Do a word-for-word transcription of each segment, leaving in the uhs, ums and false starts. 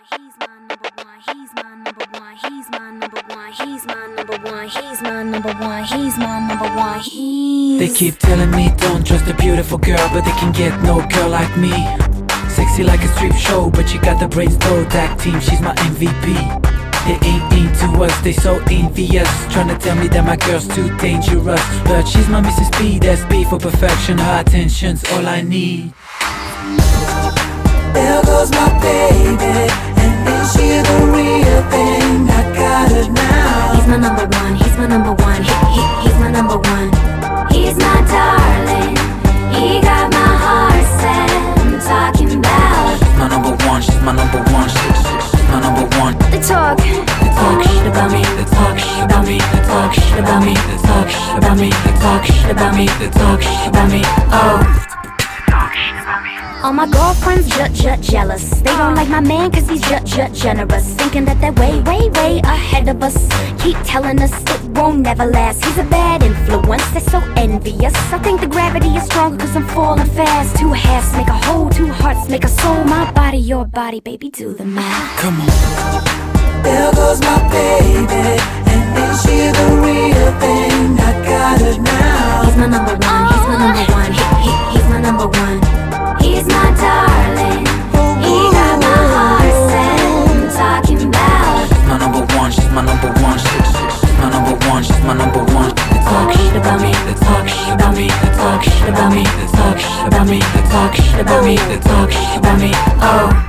He's my number one. He's my number one. He's my number one. He's my number one. He's my number one. He's my number one. He's. They keep telling me don't trust a beautiful girl, but they can get no girl like me. Sexy like a strip show, but she got the brains though. Tag team, she's my M V P. They ain't into us, they so envious, tryna tell me that my girl's too dangerous. But she's my Missus P, that's B for perfection. Her attention's all I need. There goes my baby, and is she the real thing? I got it now. He's my number one, he's my number one, he, he, he's my number one. He's my darling, he got my heart set. I'm talking about. She's my number one, she's my number one, she's, she's my number one. They talk, They talk shit about me, they talk shit about me, they talk shit about me, they talk shit about me, they talk shit about me, they talk shit about me. Oh. All my girlfriends jut jut jealous. They don't like my man cause he's jut jut generous, thinking that they're way way way ahead of us. Keep telling us it won't never last. He's a bad influence, they're so envious. I think the gravity is stronger cause I'm falling fast. Two halves make a whole, two hearts make a soul. My body, your body, baby, do the math. Come on. There goes my baby, and is she the real thing? I got it now. He's my number one, he's my number one, he, he, he's my number one. He's my darling, he got my heart set. I'm talking about. She's my number one, she's my number one, she's, she's my number one, she's my number one. They talk shit about me, they talk shit about me, they talk shit about me, they talk shit about me, they talk shit about me, they talk shit about me. Oh.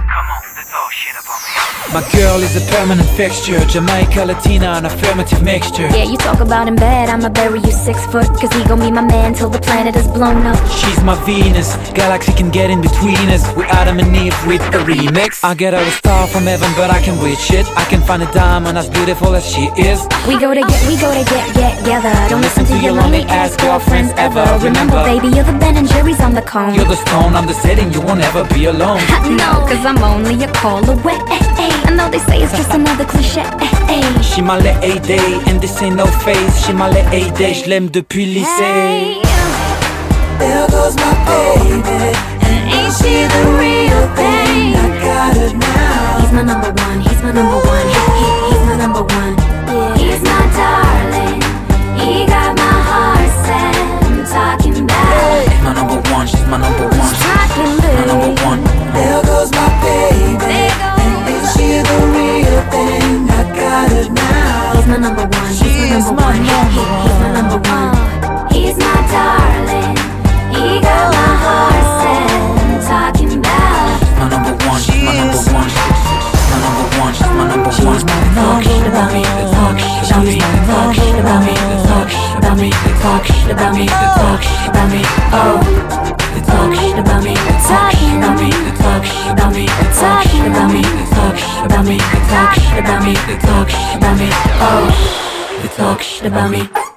My girl is a permanent fixture, Jamaica, Latina, an affirmative mixture. Yeah, you talk about him bad, I'ma bury you six foot. Cause he gon' be my man till the planet is blown up. She's my Venus, galaxy can get in between us. We Adam and Eve with a remix. I get her a star from heaven, but I can reach it. I can find a diamond as beautiful as she is. We go to get, we go to get, get together. Don't listen to your lonely ass girlfriends ever. Remember, baby, you're the Ben and Jerry's on the cone. You're the stone, I'm the setting, you won't ever be alone. No, cause I'm only a call away. I know they say it's just another cliché. She m'a les aidé, and this ain't no face. She m'a les aidé, je l'aime depuis le lycée. There goes my baby, and ain't she the real thing? I got it now. He's my number one, he's my number one, he, he, he's my number one. Yeah. He's my darling, he got my heart set. I'm talking about. She's my number one, she's my number one, she's my number one. There goes my baby, and is she the real thing? I got it now. He's my number one, he's my number one, he, he, he's my number one. He's my darling, he got my heart set. I'm talking about. She's my number one, she's my number one, she's my number one, she's my number one. They talk shit about me, they talk shit about me, they talk shit about me, they talk shit about me, they talk shit about me, they talk shit about me. Oh, they talk shit about me, they talk shit about me, they talk shit about me, they talk shit about me, they talk shit about me, they talk shit about me, they talk shit about me. Oh, they talk shit about me.